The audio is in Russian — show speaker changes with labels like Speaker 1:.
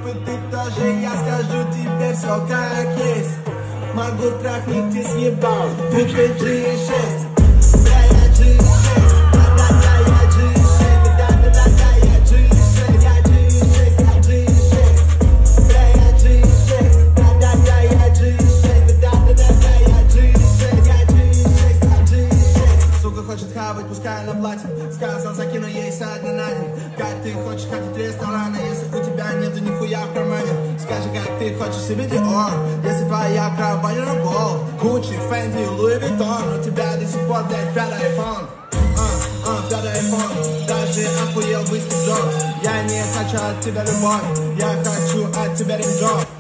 Speaker 1: и ты тоже, я скажу тебе все как есть. Могу трахнуть и съебал, будто G6. Да, я G6, да, я G6, да, я G6, я G6, я G6. Да, я G6, да, я G6, да, я G6, я G6, я G6. Сука хочет хавать, пускай она платит. Сказал, закину ей сегодня на день. Как ты хочешь ходить в ресторан, если у тебя нету нихуя в кармане? Скажи, как ты хочешь себе Dior, если твоя кровать работа. Gucci, Fendi, Louis Vuitton, у тебя до сих пор, блядь, пятый iPhone. Пятый iPhone, даже охуел бы Стив Джобс. Я не хочу от тебя любовь, я хочу от тебя ренджов.